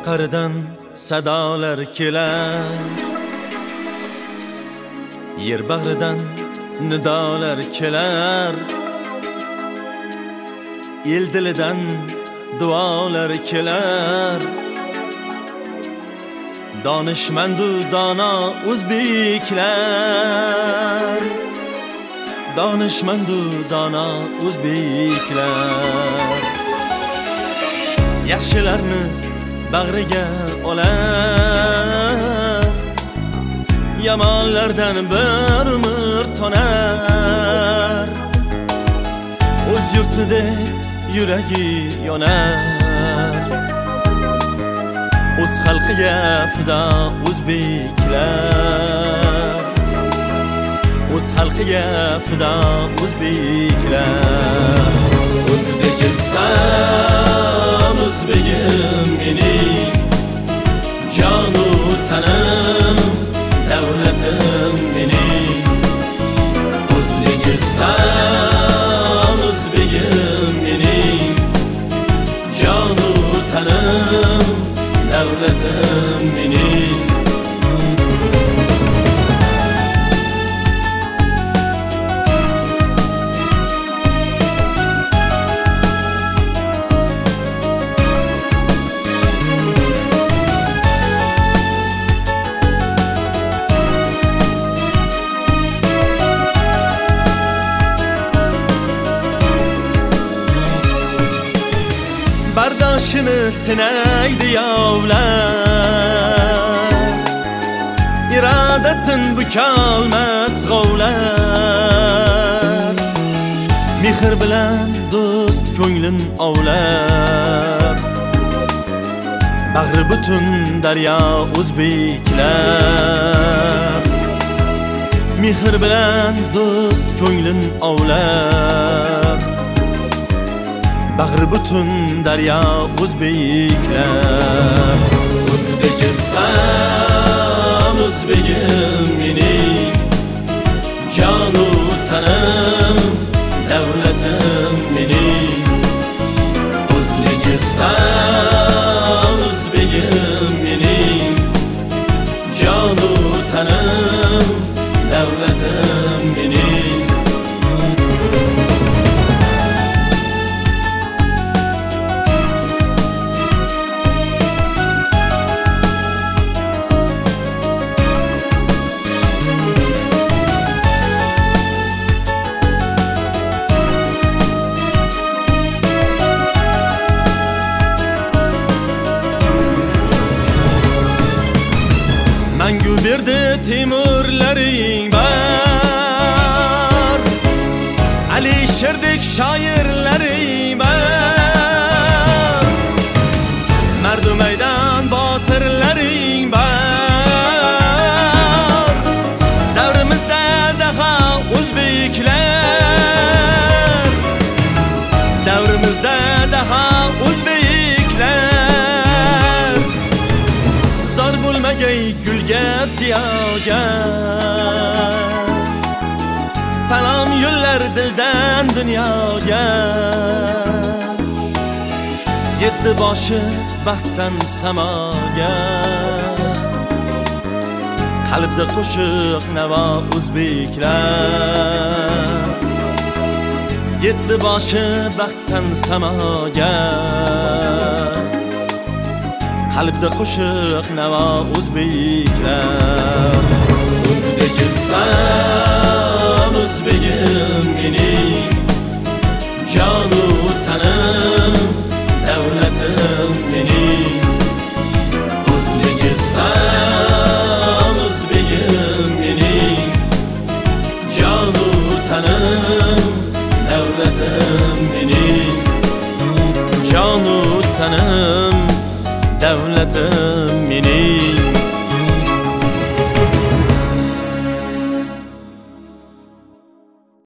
Taqaridan sadolar kelar, yer bag'ridan nidolar kelar, el dilidan duolar kelar. Donishmandu dono o'zbeklar, donishmandu dono o'zbeklar. Yaxshilarni bag'riga olar, yomonlardan bir umr tonar. O'z yurtida yuragi yonar, o'z xalqiga fido o'zbeklar, o'z xalqiga fido o'zbeklar. O'zbekiston, o'zbegim mening, jonu tanim, davlatim mening. O'zbekiston, o'zbegim mening, jonu tanim, davlatim mening. Bardoshini sinaydi yovlar, irodasin bukolmas g'ovlar. Mehr bilan do'st ko'nglin ovlar, bag'ri butun daryo o'zbeklar. Mehr bilan do'st ko'nglin ovlar, bag'ri butun daryo o'zbeklar. O'zbekiston, o'zbegim mening, jonu tanim, davlatim mening. O'zbekiston, o'zbegim mening, jonu tanim, davlatim mening. Mangu berdi Temurlaring bor, Alishirdek shoirlaring bor, mardu maydon botirlaring bor. Davrimizda daho o'zbeklar, davrimizda daho o'zbeklar. Zor bo'lmagay gulga siyoga, salom yo'llar dildan dunyoga. Yetdi boshi baxtdan samoga, qalbda qo'shiq navo o'zbeklar. Yetdi boshi baxtdan samoga, qalbda qo'shiq navo o'zbeklar. O'zbekiston, o'zbegim mening, jonu tanim, davlatim mening. O'zbekiston, o'zbegim mening, jonu tanim, davlatim mening. Jonu tanim, davlatim mening.